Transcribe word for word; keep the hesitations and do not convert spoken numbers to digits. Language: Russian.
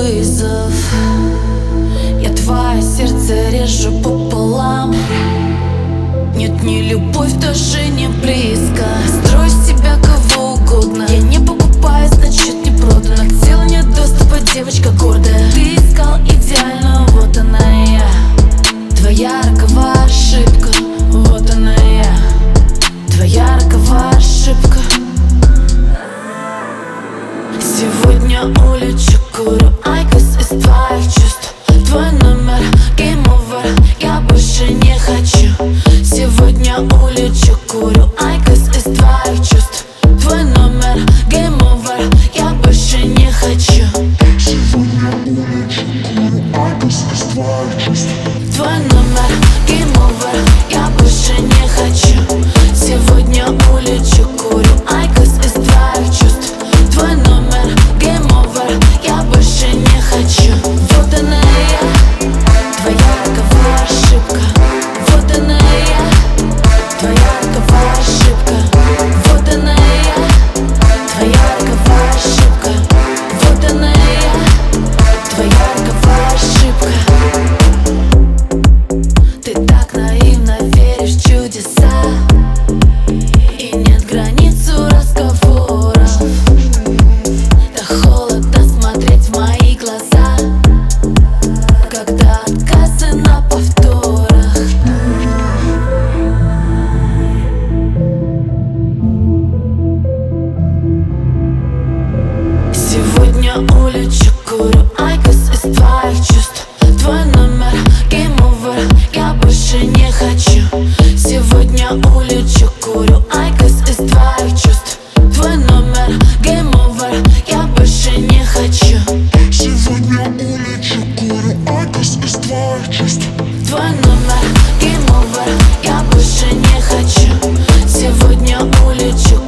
вызов. Я твое сердце режу пополам. Нет, не любовь, даже не близко. Строй из себя кого угодно. Я не покупаю, значит не продано. К телу нет доступа, девочка гордая. Ты искал идеальную, вот она я. Твоя роковая ошибка, вот она я. Твоя роковая ошибка. Сегодня улечу, курю айкос из твоих чувств. Твой номер, game over, я больше не хочу. Сегодня улечу, курю айкос из твоих чувств. Твой номер, game over, я больше не хочу. Сегодня улечу, курю айкос из твоих чувств. Твой номер, game over, я больше не хочу. Сегодня улечу, курю айкос из твоих чувств. Твой номер, game over, я больше не хочу. Вот она я, твоя роковая ошибка. Вот она я, твоя роковая ошибка. Вот она я, твоя роковая ошибка. Вот она я, твоя роковая ошибка. Ты так наивно веришь в чудеса, и нет границ у разговоров. Так холодно смотреть в мои глаза, когда отказы на повторах. Сегодня улечу, курю айкос из твоих чувств. Твой номер, game over, я больше не хочу. Сегодня улечу, курю айкос из твоих чувств. Твой номер, game over, я больше не хочу. Сегодня улечу, курю айкос из твоих чувств. Твой номер, game over, я больше не хочу. Сегодня улечу,